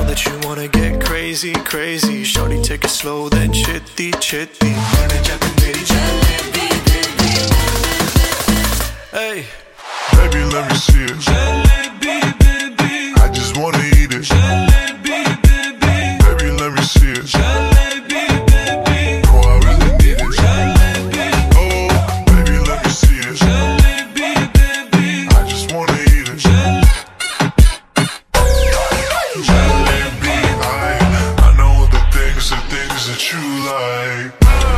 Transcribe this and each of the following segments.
that you wanna get crazy, crazy. Shorty, take it slow, then chitty, chitty. Hey, baby, let me see it. I just wanna eat it. Baby, let me see it. Oh, I really need it. Oh, baby, let me see it. I just wanna eat it. Jalebi, I know the things that you like.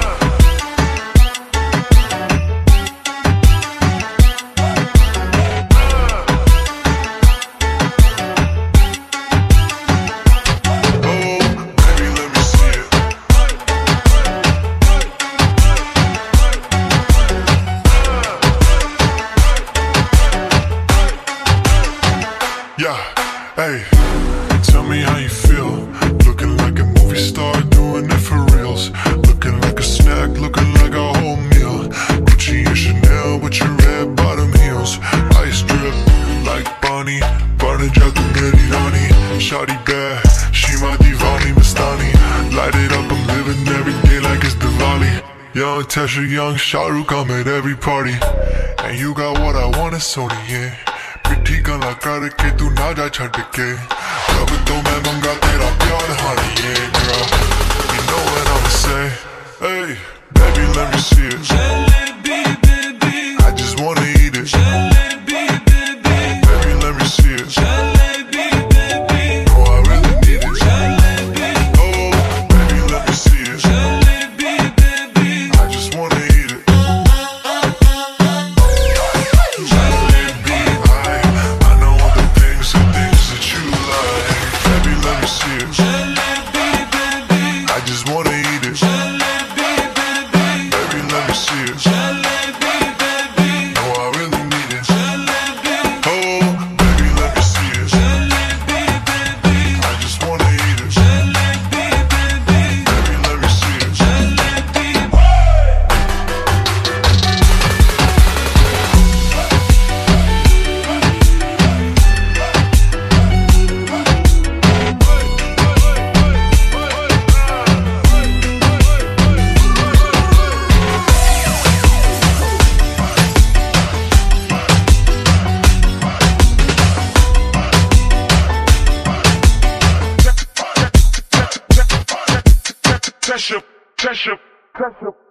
Yeah, hey, tell me how you feel. Looking like a movie star, doing it for reals. Looking like a snack, looking like a whole meal. Gucci and Chanel with your red bottom heels. Ice drip like Bonnie, Barnajat the Merirani. Shawty bad, she my divani Mastani. Light it up, I'm living every day like it's Diwali. Young Tesha, young Shah Rukh, I'm at every party. And you got what I want, it's Sony, yeah. पिट्ठी गला करके तू ना जा छड़ के अब तो मैं मंगा तेरा प्यार honey, yeah girl. You know what I'ma say. Hey, baby, let me see it. I just wanna eat it. Baby, let me see it. Oh, I really need it. Oh, baby, let me see it. I just wanna eat it. I just wanna eat it. Baby, let me see it. No, I really need it. Oh, baby, let me see it. I just wanna eat it. Baby, let me see it. Tesha.